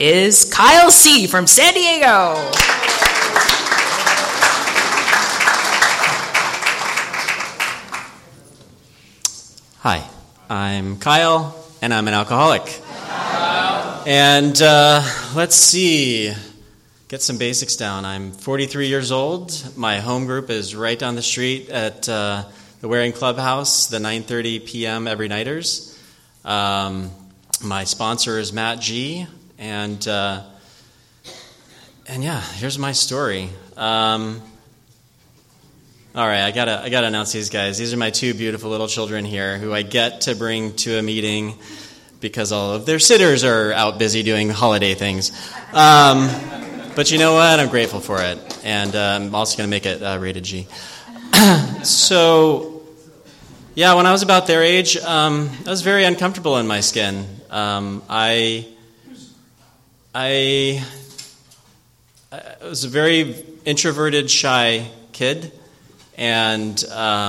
is Kyle C. from San Diego. Hi, I'm Kyle, and I'm an alcoholic. And let's see, get some basics down. I'm 43 years old. My home group is right down the street at the Waring Clubhouse, the 9:30 p.m. every nighters. My sponsor is Matt G. And yeah, here's my story. All right, I gotta announce these guys. These are my two beautiful little children here who I get to bring to a meeting because all of their sitters are out busy doing holiday things. But you know what? I'm grateful for it. And I'm also going to make it rated G. So, yeah, when I was about their age, I was very uncomfortable in my skin. I was a very introverted, shy kid. And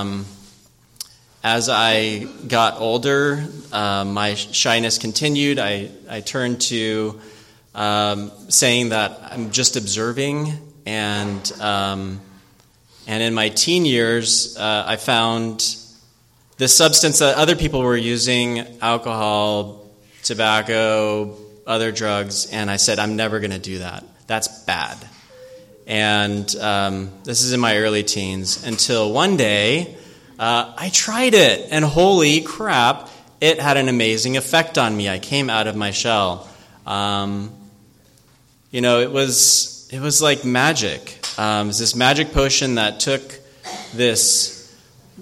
as I got older, my shyness continued. I turned to saying that I'm just observing, and in my teen years, I found this substance that other people were using: alcohol, tobacco, other drugs, and I said, I'm never going to do that. That's bad. And this is in my early teens, until one day I tried it, and holy crap, it had an amazing effect on me. I came out of my shell. It was like magic. It was this magic potion that took this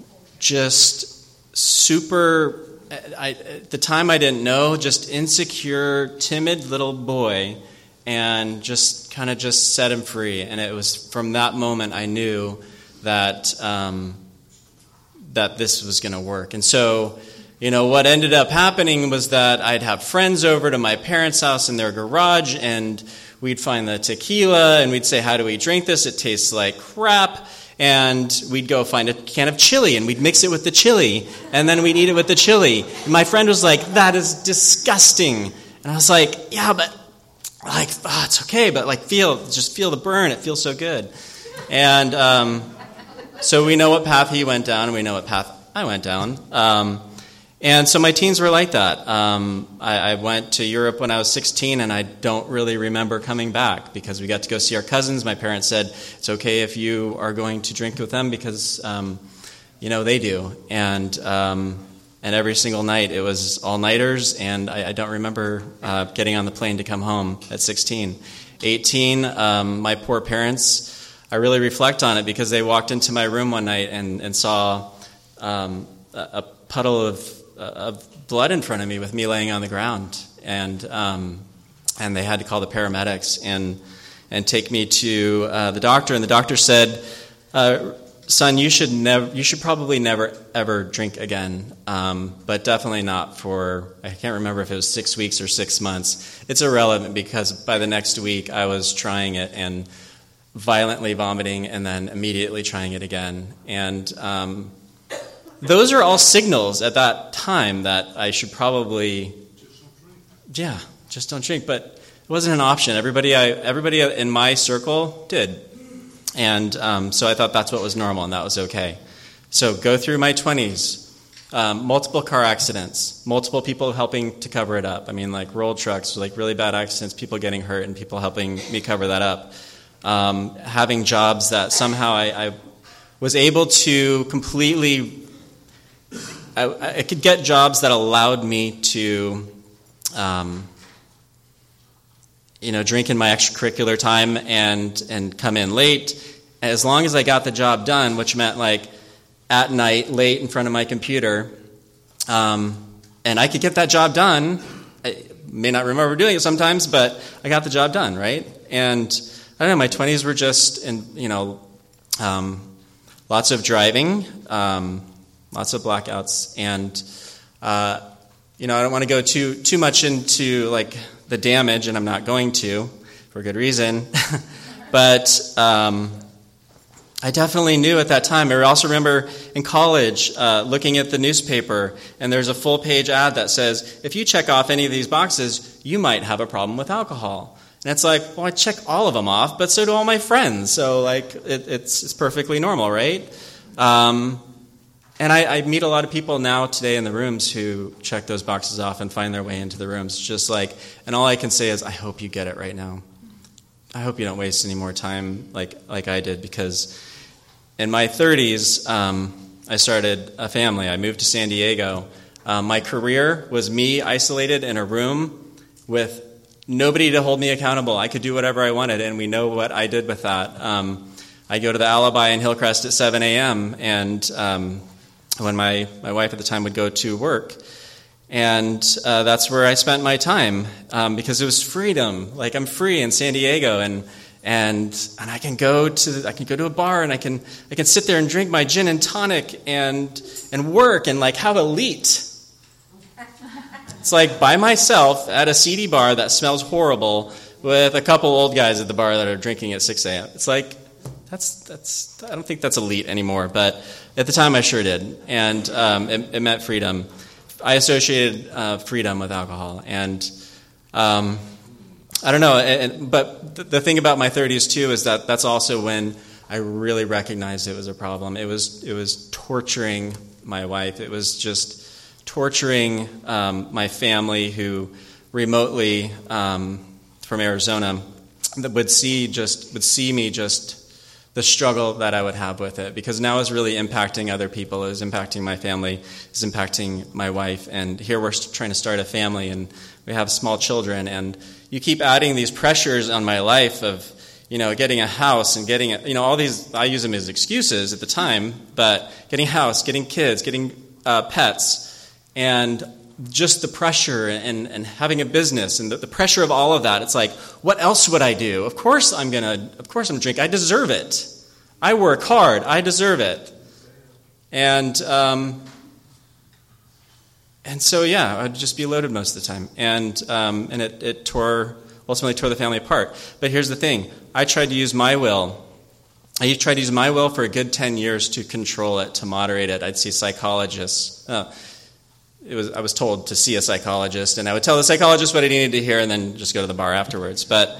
just super, at the time I didn't know, just insecure, timid little boy, and just set him free. And it was from that moment I knew that that this was going to work. And so, what ended up happening was that I'd have friends over to my parents' house in their garage, and we'd find the tequila, and we'd say, how do we drink this? It tastes like crap. And we'd go find a can of chili, and we'd mix it with the chili, and then we'd eat it with the chili. And my friend was like, that is disgusting. And I was like, yeah, but it's okay, but just feel the burn. It feels so good. And so we know what path he went down, and we know what path I went down. And so my teens were like that. I went to Europe when I was 16, and I don't really remember coming back because we got to go see our cousins. My parents said, it's okay if you are going to drink with them because, they do. And every single night it was all-nighters, and I don't remember getting on the plane to come home at 16. 18, my poor parents, I really reflect on it because they walked into my room one night and saw a puddle of blood in front of me with me laying on the ground, and they had to call the paramedics and take me to the doctor. And the doctor said, "Son, you should probably never ever drink again, but definitely not for, I can't remember if it was 6 weeks or 6 months. It's irrelevant because by the next week I was trying it and violently vomiting, and then immediately trying it again, and." Those are all signals at that time that I should probably, just don't drink. But it wasn't an option. Everybody in my circle did. And so I thought that's what was normal, and that was okay. So go through my 20s, multiple car accidents, multiple people helping to cover it up. I mean, like roll trucks, like really bad accidents, people getting hurt, and people helping me cover that up. Having jobs that somehow I was able to completely... I could get jobs that allowed me to, drink in my extracurricular time and come in late, as long as I got the job done, which meant like at night, late in front of my computer, and I could get that job done. I may not remember doing it sometimes, but I got the job done, right? And I don't know, my 20s were just, lots of driving, lots of blackouts, and I don't want to go too much into like the damage, and I'm not going to for good reason. But I definitely knew at that time. I also remember in college looking at the newspaper, and there's a full-page ad that says, if you check off any of these boxes, you might have a problem with alcohol. And it's like, well, I check all of them off, but so do all my friends. So, like, it's perfectly normal, right? And I meet a lot of people now today in the rooms who check those boxes off and find their way into the rooms. Just like, and all I can say is, I hope you get it right now. I hope you don't waste any more time like I did, because in my 30s, I started a family. I moved to San Diego. My career was me isolated in a room with nobody to hold me accountable. I could do whatever I wanted, and we know what I did with that. I go to the Alibi in Hillcrest at 7 a.m., and when my wife at the time would go to work, and that's where I spent my time, because it was freedom. Like, I'm free in San Diego, and I can go to a bar, and I can sit there and drink my gin and tonic and work and like have elite. It's like by myself at a seedy bar that smells horrible with a couple old guys at the bar that are drinking at 6 a.m. It's like that's I don't think that's elite anymore, but at the time I sure did, and it meant freedom. I associated freedom with alcohol, and I don't know, but the thing about my 30s too is that that's also when I really recognized it was a problem. It was torturing my wife. It was just torturing my family, who remotely from Arizona would see me just the struggle that I would have with it, because now it's really impacting other people. It was impacting my family. It's impacting my wife. And here we're trying to start a family, and we have small children, and you keep adding these pressures on my life of, getting a house and getting, all these, I use them as excuses at the time, but getting a house, getting kids, getting pets, and just the pressure and having a business and the pressure of all of that. It's like, what else would I do? Of course I'm drink. I deserve it. I work hard. I deserve it. And so, yeah, I'd just be loaded most of the time. And it ultimately tore the family apart. But here's the thing. I tried to use my will. I tried to use my will for a good 10 years to control it, to moderate it. I'd see psychologists. I was told to see a psychologist, and I would tell the psychologist what I needed to hear, and then just go to the bar afterwards. But,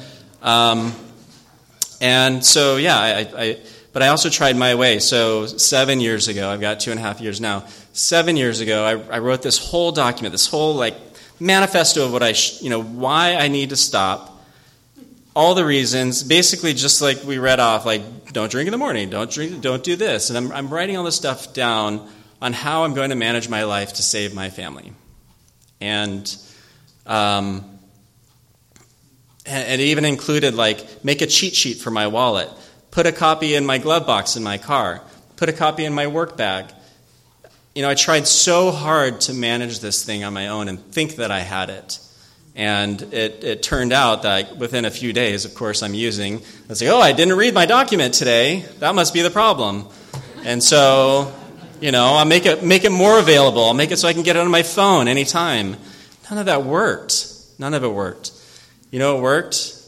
and so, yeah, but I also tried my way. So 7 years ago, I've got 2.5 years now. 7 years ago, I wrote this whole document, this whole manifesto of what why I need to stop. All the reasons, basically just like we read off, like don't drink in the morning, don't do this, and I'm writing all this stuff down on how I'm going to manage my life to save my family. And it even included, make a cheat sheet for my wallet, put a copy in my glove box in my car, put a copy in my work bag. I tried so hard to manage this thing on my own and think that I had it. And it turned out that within a few days, of course, I say, I didn't read my document today. That must be the problem. And so, I'll make it more available. I'll make it so I can get it on my phone anytime. None of that worked. None of it worked. It worked?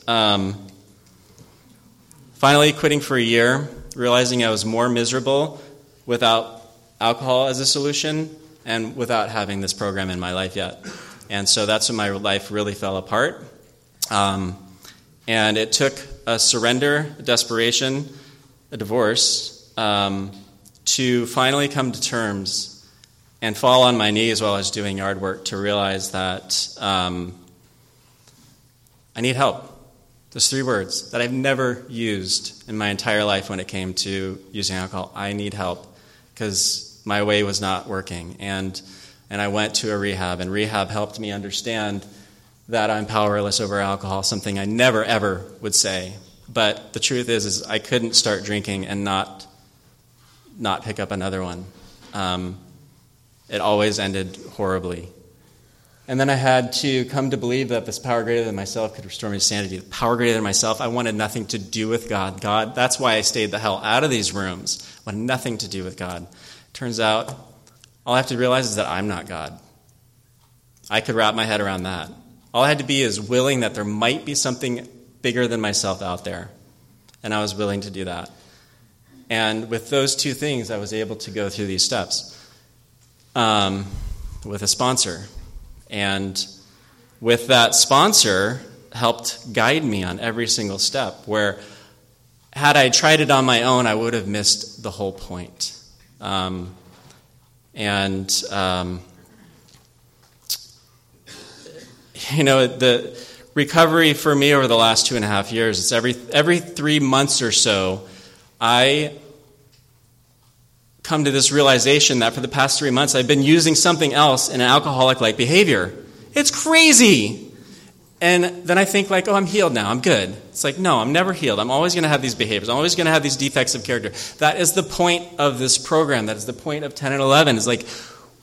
Finally quitting for a year, realizing I was more miserable without alcohol as a solution and without having this program in my life yet. And so that's when my life really fell apart. And it took a surrender, a desperation, a divorce, to finally come to terms and fall on my knees while I was doing yard work to realize that I need help. There's 3 words that I've never used in my entire life when it came to using alcohol. I need help, because my way was not working. And I went to a rehab, and rehab helped me understand that I'm powerless over alcohol, something I never, ever would say. But the truth is I couldn't start drinking and not pick up another one. It always ended horribly. And then I had to come to believe that this power greater than myself could restore me to sanity. The power greater than myself, I wanted nothing to do with God. That's why I stayed the hell out of these rooms. I wanted nothing to do with God. Turns out, all I have to realize is that I'm not God. I could wrap my head around that. All I had to be is willing that there might be something bigger than myself out there. And I was willing to do that. And with those two things, I was able to go through these steps with a sponsor. And with that sponsor, helped guide me on every single step, where had I tried it on my own, I would have missed the whole point. The recovery for me over the last 2.5 years, it's every 3 months or so, I come to this realization that for the past 3 months, I've been using something else in an alcoholic-like behavior. It's crazy. And then I think like, oh, I'm healed now. I'm good. It's like, no, I'm never healed. I'm always going to have these behaviors. I'm always going to have these defects of character. That is the point of this program. That is the point of 10 and 11. It's like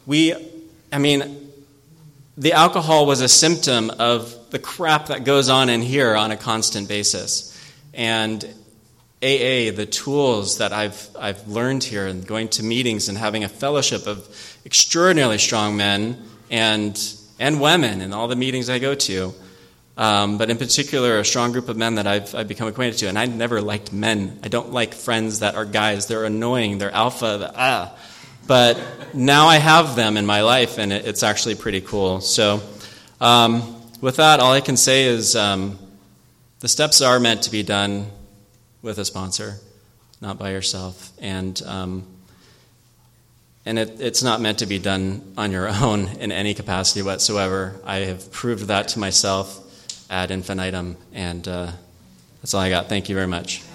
the alcohol was a symptom of the crap that goes on in here on a constant basis. And AA, the tools that I've learned here and going to meetings and having a fellowship of extraordinarily strong men and women in all the meetings I go to, but in particular a strong group of men that I've become acquainted to. And I never liked men. I don't like friends that are guys. They're annoying. They're alpha. But now I have them in my life, and it's actually pretty cool. So with that, all I can say is the steps are meant to be done with a sponsor, not by yourself. And it's not meant to be done on your own in any capacity whatsoever. I have proved that to myself ad infinitum, and that's all I got. Thank you very much.